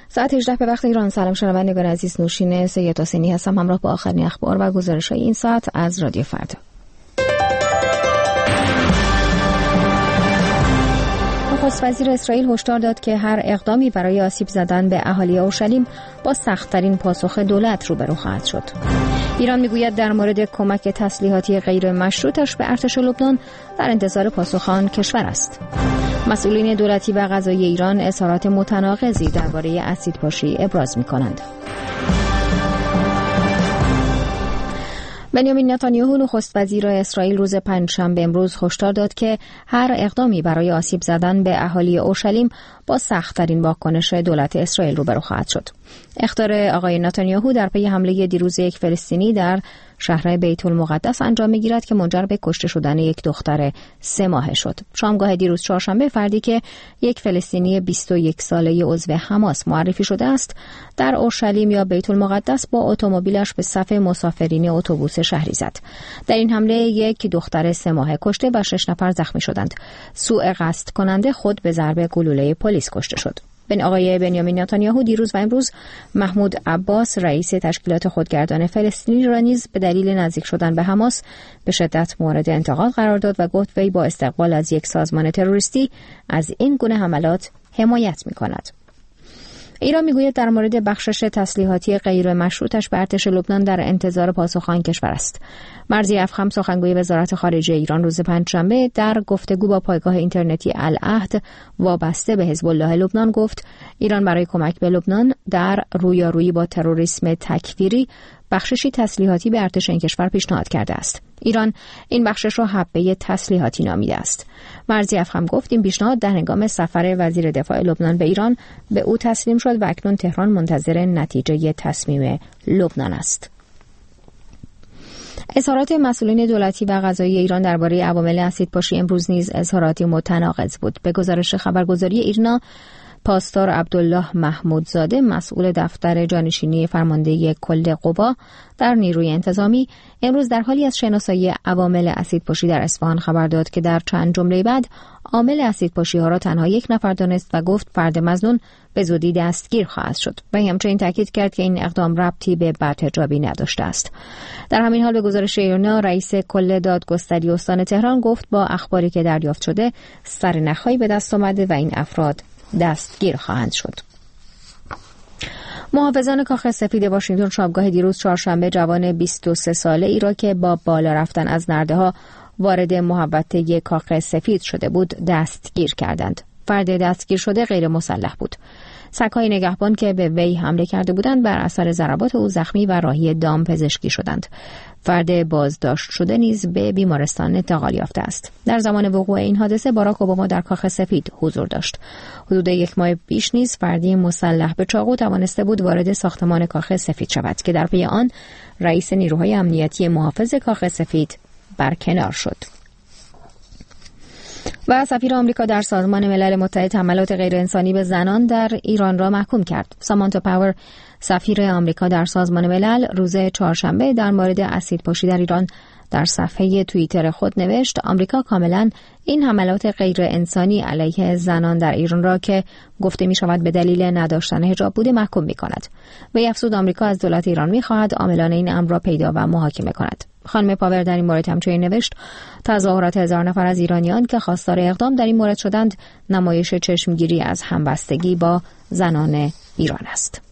ساعت 18 به وقت ایران. سلام شنوندگان عزیز، نوشین سید حسینی هستم همراه با آخرین اخبار و گزارش‌های این ساعت از رادیو فردا. نخست وزیر اسرائیل هشدار داد که هر اقدامی برای آسیب زدن به اهالی اورشلیم با سخت‌ترین پاسخ دولت روبرو خواهد شد. ایران میگوید در مورد کمک تسلیحاتی غیر مشروطش به ارتش لبنان در انتظار پاسخ آن کشور است. مسئولین دولتی و قضایی ایران اظهارات متناقضی درباره اسیدپاشی ابراز می‌کنند. بنیامین نتانیاهو نخست وزیر اسرائیل روز پنجشنبه امروز هشدار داد که هر اقدامی برای آسیب زدن به اهالی اورشلیم با سخت‌ترین واکنش دولت اسرائیل روبرو خواهد شد. اخطار آقای نتانیاهو در پی حمله دیروز یک فلسطینی در شهر بیت المقدس انجام می‌گیرد که منجر به کشته شدن یک دختر 3 ماهه شد. شامگاه دیروز چهارشنبه فردی که یک فلسطینی 21 ساله عضو حماس معرفی شده است، در اورشلیم یا بیت المقدس با اتومبیلش به صف مسافرین اتوبوس شهری زد. در این حمله یک دختر 3 ماهه کشته و 6 نفر زخمی شدند. سوء قصد کننده خود به ضرب گلوله پلیس کشته شد. آقای بنیامین نتانیاهو دیروز و امروز محمود عباس رئیس تشکیلات خودگردان فلسطینی را نیز به دلیل نزدیک شدن به حماس به شدت مورد انتقاد قرار داد و گفت وی با استقبال از یک سازمان تروریستی از این گونه حملات حمایت می‌کند. ایران میگوید در مورد بخشش تسلیحاتی غیر مشروطش به ارتش لبنان در انتظار پاسخ آن کشور است. مرضی افخم سخنگوی وزارت خارجه ایران روز پنجشنبه در گفتگو با پایگاه اینترنتی العهد وابسته به حزب الله لبنان گفت ایران برای کمک به لبنان در رویارویی با تروریسم تکفیری بخششی تسلیحاتی به ارتش این کشور پیشنهاد کرده است. ایران این بخشش را حبه تسلیحاتی نامیده است. مرضی افخم گفت این پیشنهاد در هنگام سفر وزیر دفاع لبنان به ایران به او تسلیم شد و اکنون تهران منتظر نتیجه تصمیم لبنان است. اظهارات مسئولین دولتی و قضایی ایران درباره عوامل اسیدپاشی امروز نیز اظهاراتی متناقض بود. به گزارش خبرگزاری ایرنا، پاسدار عبدالله محمودزاده مسئول دفتر جانشینی فرمانده کل قوا در نیروی انتظامی امروز در حالی از شناسایی عوامل اسیدپاشی در اصفهان خبر داد که در چند جمله بعد عامل اسیدپاشی ها را تنها یک نفر دانست و گفت فرد مظنون به زودی دستگیر خواهد شد و همچنین تاکید کرد که این اقدام ربطی به بدحجابی نداشته است. در همین حال به گزارش ایرنا، رئیس کل دادگستری استان تهران گفت با اخباری که دریافت شده سرنخ‌هایی به دست آمده و این افراد دستگیر خواهند شد. محافظان کاخ سفید واشنگتن شامگاه دیروز چهارشنبه جوان 23 ساله ای را که با بالا رفتن از نرده‌ها وارد محوطه کاخ سفید شده بود دستگیر کردند. فرد دستگیر شده غیر مسلح بود. سگ‌های نگهبان که به وی حمله کرده بودند بر اثر ضربات او زخمی و راهی دام پزشکی شدند. فرد بازداشت شده نیز به بیمارستان انتقال یافته است. در زمان وقوع این حادثه باراک اوباما در کاخ سفید حضور داشت. حدود 1 ماه پیش نیز فردی مسلح به چاقو توانسته بود وارد ساختمان کاخ سفید شود که در پی آن رئیس نیروهای امنیتی محافظ کاخ سفید برکنار شد. و سفیر آمریکا در سازمان ملل متحد حملات غیر انسانی به زنان در ایران را محکوم کرد. سامانتا پاور سفیر آمریکا در سازمان ملل روز چهارشنبه در مورد اسیدپاشی در ایران در صفحه توییتر خود نوشت آمریکا کاملا این حملات غیر انسانی علیه زنان در ایران را که گفته می شود به دلیل نداشتن حجاب بوده محکوم می کند. وی افزود آمریکا از دولت ایران می خواهد عاملان این امر را پیدا و محاکمه کند. خانم پاور در این مورد همچنین نوشت تظاهرات 1000 نفر از ایرانیان که خواستار اقدام در این مورد شدند نمایش چشمگیری از همبستگی با زنان ایران است.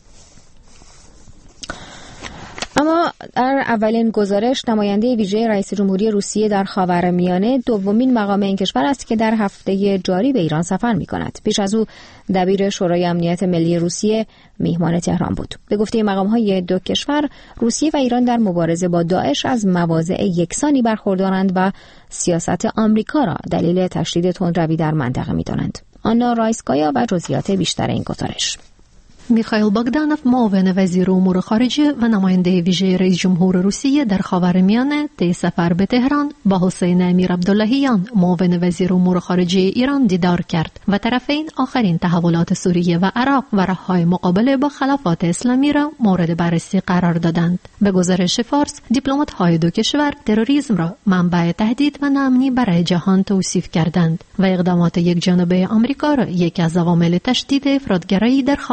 اما در اولین گزارش نماینده ویژه رئیس جمهوری روسیه در خاورمیانه دومین مقام این کشور است که در هفته جاری به ایران سفر می‌کند. پیش از او دبیر شورای امنیت ملی روسیه میهمان تهران بود. به گفته مقام‌های دو کشور، روسیه و ایران در مبارزه با داعش از مواضع یکسانی برخوردارند و سیاست آمریکا را دلیل تشدید تندروی در منطقه می‌دانند. آنا رایسکایا و جزئیات بیشتر این گزارش. میخائیل باگدانوف معاون وزیر امور خارجه و نماینده ویژه رئیس جمهور روسیه در خاورمیانه طی سفر به تهران با حسین امیر عبداللهیان معاون وزیر امور خارجه ایران دیدار کرد و طرفین آخرین تحولات سوریه و عراق و راه‌های مقابله با خلافات اسلامی را مورد بررسی قرار دادند. به گزارش فارس، دیپلمات‌های دو کشور تروریسم را منبع تهدید و ناامنی برای جهان توصیف کردند و اقدامات یکجانبه آمریکا را یکی از عوامل تشدید افراطگرایی در خاورمیانه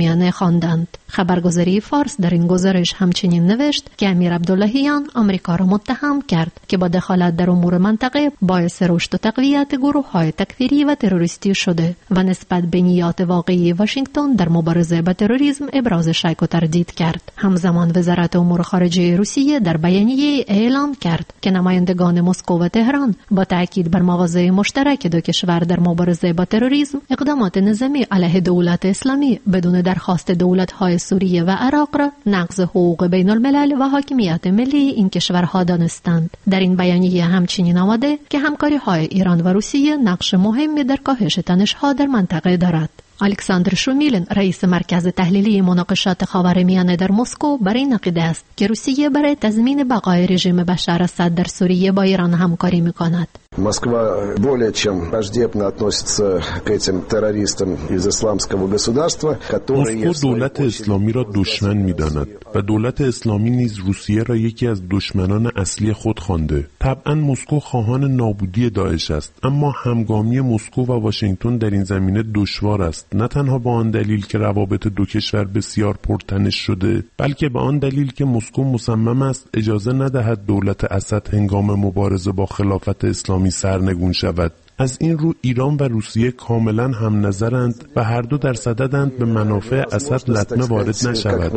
میانه خواندند. خبرگزاری فارس در این گزارش همچنین نوشت که امیر عبداللهیان آمریکا را متهم کرد که با دخالت در امور منطقه باعث رشد و تقویت گروه‌های تکفیری و تروریستی شده و نسبت به نیات واقعی واشنگتن در مبارزه با تروریسم ابراز شک و تردید کرد. همزمان وزارت امور خارجه روسیه در بیانیه اعلام کرد که نمایندگان مسکو و تهران با تاکید بر مواضع مشترک دو کشور در مبارزه با تروریسم اقدامات نظامی علیه دولت اسلامی بدون درخواست دولت‌های سوریه و عراق را نقض حقوق بین الملل و حاکمیت ملی این کشورها دانستند. در این بیانیه همچنین آمده که همکاری‌های ایران و روسیه نقش مهمی در کاهش تنش‌ها در منطقه دارد. الکساندر شومیلن رئیس مرکز تحلیلی مناقشات خاورمیانه در مسکو بر این عقیده است که روسیه برای تضمین بقای رژیم بشار اسد در سوریه با ایران همکاری می‌کند. Москва более чем враждебно относится к этим террористам из исламского государства, которые مسکو دولت اسلامی را دشمن می‌داند و دولت اسلامی نیز روسیه را یکی از دشمنان اصلی خود خوانده. طبعاً مسکو خواهان نابودی داعش است، اما همگامی مسکو و واشنگتن در این زمینه دشوار است، نه تنها با آن دلیل که روابط دو کشور بسیار پرتنش شده، بلکه به آن دلیل که مسکو مصمم است اجازه ندهد دولت اسد هنگام مبارزه با خلافت اسلامی سرنگون شود. از این رو ایران و روسیه کاملا هم نظرند و هر دو در صددند به منافع اسد لطمه وارد نشود.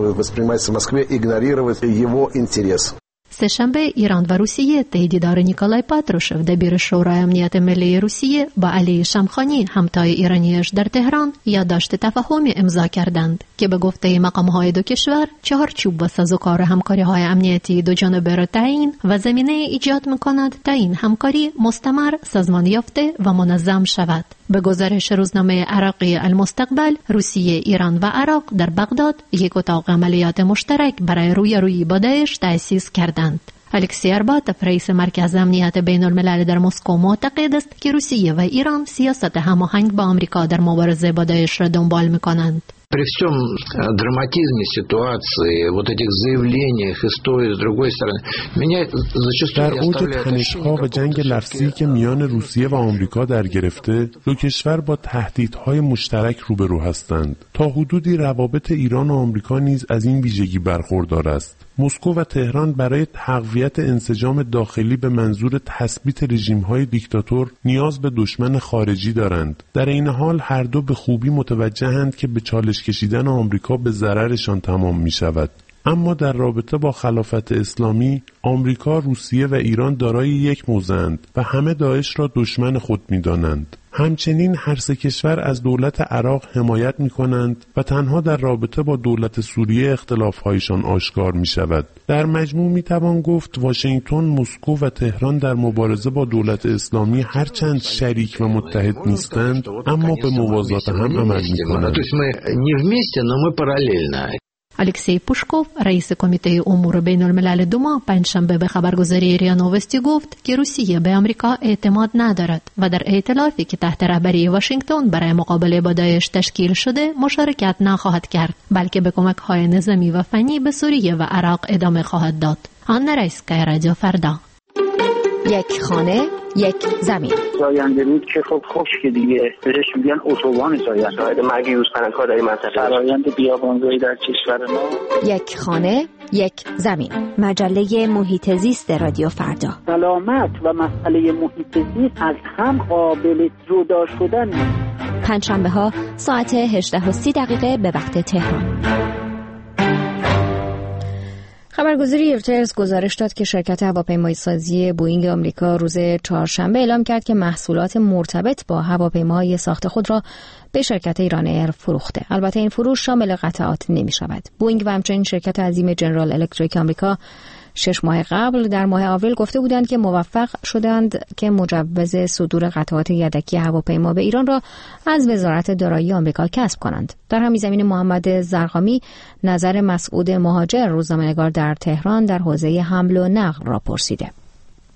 سه‌شنبه ایران و روسیه طی دیدار نیکولای پاتروشف دبیر شورای امنیت ملی روسیه با علی شمخانی همتای ایرانیش در تهران یادداشت تفاهمی امضا کردند که به گفته مقام‌های دو کشور چهارچوب و سازوکار همکاری‌های امنیتی دو جانبه را تعیین و زمینه ایجاد می‌کند تا این همکاری مستمر، سازمان یافته و منظم شود. به گزارش روزنامه عراقی المستقبل، روسیه، ایران و عراق در بغداد یک اتاق عملیات مشترک برای رویارویی با داعش تأسیس کردند. الکسی ارباتوف رئیس مرکز امنیت بین الملل در مسکو معتقد است که روسیه و ایران سیاست هماهنگ با آمریکا در مبارزه با داعش را دنبال می‌کنند. При всем драматизме ситуации, вот этих заявлениях и с той, и с другой стороны, меня зачастую در اوج تنش‌ها و جنگ لفظی که میان روسیه و آمریکا در گرفته، دو کشور با تهدیدهای مشترک روبرو هستند. تا حدودی روابط ایران و آمریکا نیز از این ویژگی برخوردار است. مسکو و تهران برای تقویت انسجام داخلی به منظور تثبیت رژیم‌های دیکتاتور نیاز به دشمن خارجی دارند. در این حال هر دو به خوبی متوجهند که به چالش کشیدن آمریکا به ضررشان تمام می‌شود. اما در رابطه با خلافت اسلامی، آمریکا، روسیه و ایران دارای یک موضع‌اند و همه داعش را دشمن خود می‌دانند. همچنین هر سه کشور از دولت عراق حمایت می‌کنند و تنها در رابطه با دولت سوریه اختلاف‌هایشان آشکار می‌شود. در مجموع می‌توان گفت واشنگتن، مسکو و تهران در مبارزه با دولت اسلامی هرچند شریک و متحد نیستند، اما به موازات هم عمل می‌کنند. الکسی پوشکوف رئیس کمیته امور بین الملل دوما پنجشنبه به خبرگزاری ریا نووستی گفت که روسیه به آمریکا اعتماد ندارد و در ائتلافی که تحت رهبری واشنگتن برای مقابله با داعش تشکیل شده مشارکت نخواهد کرد، بلکه به کمک‌های نظامی و فنی به سوریه و عراق ادامه خواهد داد. آن رئیس‌کای رادیو فردا. یک خانه، یک زمین. زاینده رود که خب خشک دیگه، بهش میگن اتوبان زاینده. شاید مرگ یوزپلنگ‌ها در این منطقه. فرآیند بیابانزایی در کشور ما. یک خانه، یک زمین. مجله محیط زیست رادیو فردا. سلامت و مسئله محیط زیست از هم قابل جدا شدن نیست. پنجشنبه‌ها ساعت 18:30 به وقت تهران. خبرگزاری رویترز گزارش داد که شرکت هواپیمایی سازی بوئینگ آمریکا روز چهارشنبه اعلام کرد که محصولات مرتبط با هواپیماهای ساخت خود را به شرکت ایران ایر فروخته. البته این فروش شامل قطعات نمی شود. بوئینگ و همچنین شرکت عظیم جنرال الکتریک آمریکا 6 ماه قبل در ماه آوریل گفته بودند که موفق شدند که مجوز صدور قطعات یدکی هواپیما به ایران را از وزارت دارایی آمریکا کسب کنند. در همین زمینه محمد زرقامی نظر مسعود مهاجر، روزنامه‌نگار در تهران، در حوزه حمل و نقل را پرسیده.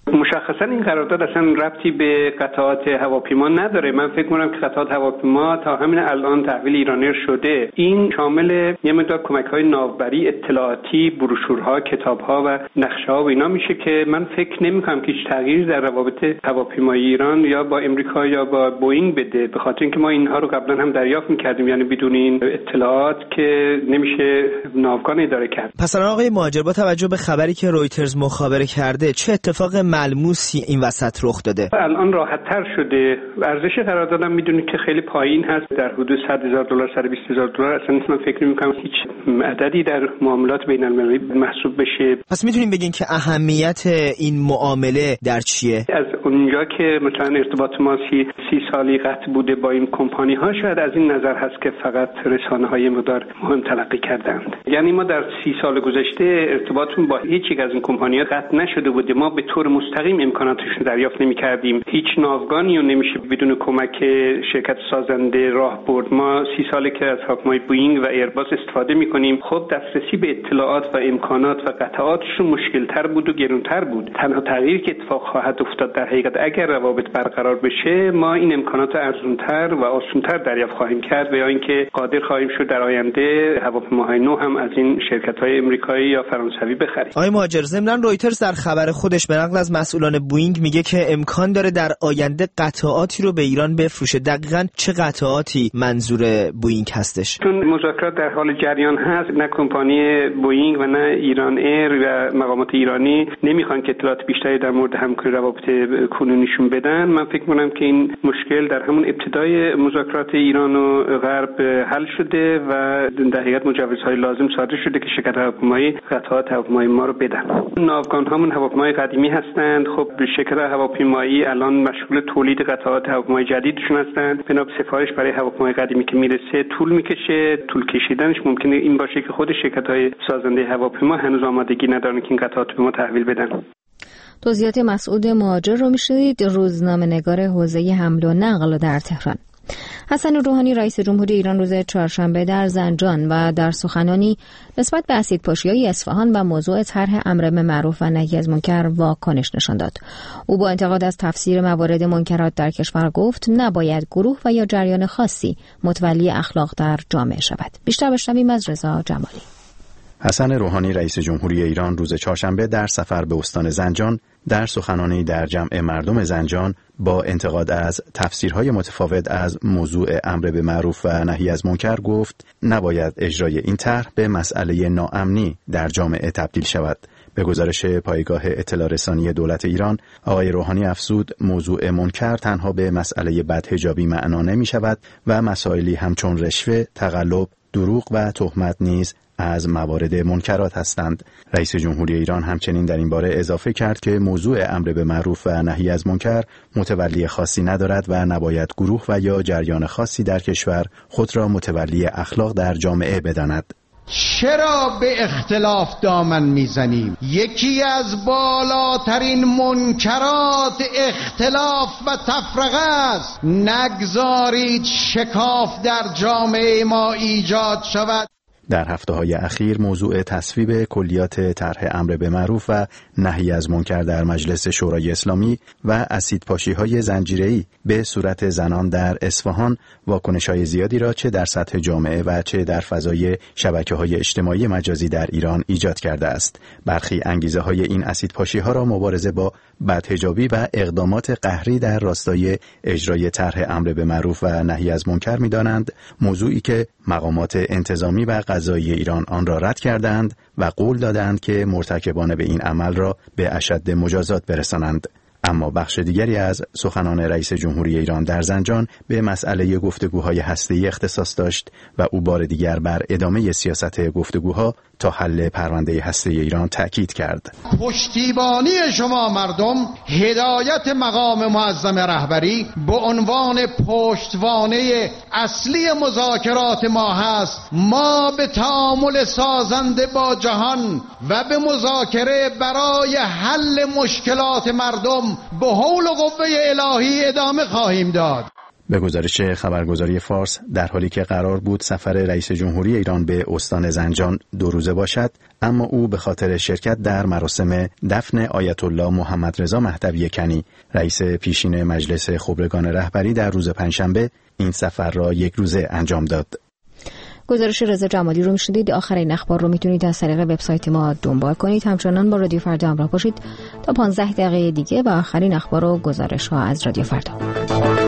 مشخصا این قرارداد اصلا ربطی به قطعات هواپیما نداره. من فکر می‌کنم که قطعات هواپیما تا همین الان تحویل ایرانیر شده. این شامل یه مقدار کمک‌های ناوبری، اطلاعاتی، بروشورها، کتاب‌ها و نقشه‌ها و اینا میشه که من فکر نمی‌کنم که هیچ تغییری در روابط هواپیمایی ایران یا با امریکا یا با بوئینگ بده، به خاطر اینکه ما اینها رو قبلا هم دریافت می‌کردیم، یعنی بدون این اطلاعات که نمیشه ناوگان اداره کرد. پس آقای مهاجر، با توجه به خبری که رویترز مخابره کرده، چه اتفاق ملموسی این وسط رخ داده؟ الان راحت‌تر شده. ارزش قراردادم میدونید که خیلی پایین هست، در حدود $100,000 $120,000. اصلا من فکر نمی‌کنم هیچ عددی در معاملات بین‌المللی محسوب بشه. پس میتونیم بگین که اهمیت این معامله در چیه؟ از اونجا که مثلا ارتباط ما 30 سالی قطع بوده با این کمپانی‌ها، شاید از این نظر هست که فقط رسانه‌های مقدار مهم تلقی کردند. یعنی ما در 30 سال گذشته ارتباطمون با هیچ یک از این کمپانی‌ها قطع نشده بوده. ما به طور مستقیم امکاناتشون دریافت نمی‌کردیم. هیچ ناوگانی رو نمیشه بدون کمک شرکت سازنده راهبرد. ما 30 ساله که از هواپیمای بوئینگ و ایرباس استفاده می‌کنیم. خب دسترسی به اطلاعات و امکانات و قطعاتشون مشکل‌تر بود و گران‌تر بود. تنها تغییری که اتفاق خواهد افتاد در حقیقت اگر روابط برقرار بشه، ما این امکانات ارزان‌تر و آسان‌تر دریافت خواهیم کرد و یا اینکه قادر خواهیم شد در آینده هواپیماهای نو هم از این شرکت‌های آمریکایی یا فرانسوی بخریم. آقای مهاجر، ضمناً رویترز در خبر خودش به نقل از مسئولان بوئینگ میگه که امکان داره در آینده قطعاتی رو به ایران بفروشه. دقیقاً چه قطعاتی منظور بوئینگ هستش؟ چون مذاکرات در حال جریان هست، نه کمپانی بوئینگ و نه ایران ایر و مقامات ایرانی نمیخوان که اطلاعات بیشتری در مورد همکاری روابط کنونیشون بدن. من فکر می‌کنم که این مشکل در همون ابتدای مذاکرات ایران و غرب حل شده و در حقیقت مجوزهای لازم صادر شده که شرکت هواپیمایی قطعات هواپیمایی ما رو بدن. ناوگان‌هامون هواپیمای قدیمی هستند. خب شرکت هواپیمایی الان مشغول تولید قطعات هواپیمای جدیدشون هستند. بنا به سفارش برای هواپیمای قدیمی که میرسه طول میکشه. طول کشیدنش ممکنه این باشه که خود شرکت‌های سازنده هواپیما هنوز آمادگی ندارن که این قطعات به ما تحویل بدن. توضیحات مسعود مهاجر رو میشنید، روزنامه‌نگار حوزه حمل و نقل در تهران. حسن روحانی رئیس جمهوری ایران روز چهارشنبه در زنجان و در سخنانی نسبت به اسیدپاشی‌های اصفهان و موضوع طرح امر به معروف و نهی از منکر واکنش نشان داد. او با انتقاد از تفسیر موارد منکرات در کشور گفت نباید گروه و یا جریان خاصی متولی اخلاق در جامعه شود. بیشتر بشنویم از رضا جمالی. حسن روحانی رئیس جمهوری ایران روز چهارشنبه در سفر به استان زنجان در سخنانی در جمع مردم زنجان با انتقاد از تفسیرهای متفاوت از موضوع امر به معروف و نهی از منکر گفت نباید اجرای این طرح به مسئله ناامنی در جامعه تبدیل شود. به گزارش پایگاه اطلاع رسانی دولت ایران، آقای روحانی افزود موضوع منکر تنها به مسئله بدحجابی معنا نمی شود و مسائلی همچون رشوه، تقلب، دروغ و تهمت نیز از موارد منکرات هستند. رئیس جمهوری ایران همچنین در این باره اضافه کرد که موضوع امر به معروف و نهی از منکر متولی خاصی ندارد و نباید گروه و یا جریان خاصی در کشور خود را متولی اخلاق در جامعه بداند. چرا به اختلاف دامن میزنیم؟ یکی از بالاترین منکرات اختلاف و تفرقه است. نگذارید شکاف در جامعه ما ایجاد شود. در هفته‌های اخیر موضوع تصویب کلیات طرح امر به معروف و نهی از منکر در مجلس شورای اسلامی و اسیدپاشی‌های زنجیره‌ای به صورت زنان در اصفهان واکنش‌های زیادی را چه در سطح جامعه و چه در فضای شبکه‌های اجتماعی مجازی در ایران ایجاد کرده است. برخی انگیزه‌های این اسیدپاشی‌ها را مبارزه با بدحجابی و اقدامات قهری در راستای اجرای طرح امر به معروف و نهی از منکر می‌دانند، موضوعی که مقامات انتظامی و قضایی ایران آن را رد کردند و قول دادند که مرتکبان به این عمل را به اشد مجازات برسانند. اما بخش دیگری از سخنان رئیس جمهوری ایران در زنجان به مسئله گفتگوهای هسته‌ای اختصاص داشت و او بار دیگر بر ادامه سیاست گفتگوها تا حل پرونده هسته‌ای ایران تاکید کرد. پشتیبانی شما مردم، هدایت مقام معظم رهبری به عنوان پشتوانه اصلی مذاکرات ما هست. ما به تعامل سازنده با جهان و به مذاکره برای حل مشکلات مردم به حول و قوه الهی ادامه خواهیم داد. به گزارش خبرگزاری فارس، در حالی که قرار بود سفر رئیس جمهوری ایران به استان زنجان 2 روزه باشد، اما او به خاطر شرکت در مراسم دفن آیت الله محمد رضا مهدوی کنی، رئیس پیشین مجلس خبرگان رهبری، در روز پنجشنبه این سفر را 1 روزه انجام داد. گزارش رضا جمالی رو میشنیدید. آخرین اخبار رو میتونید از طریق وبسایت ما دنبال کنید. همچنان با رادیو فردا همراه باشید تا 15 دقیقه دیگه و آخرین اخبار و گزارش ها از رادیو فردا.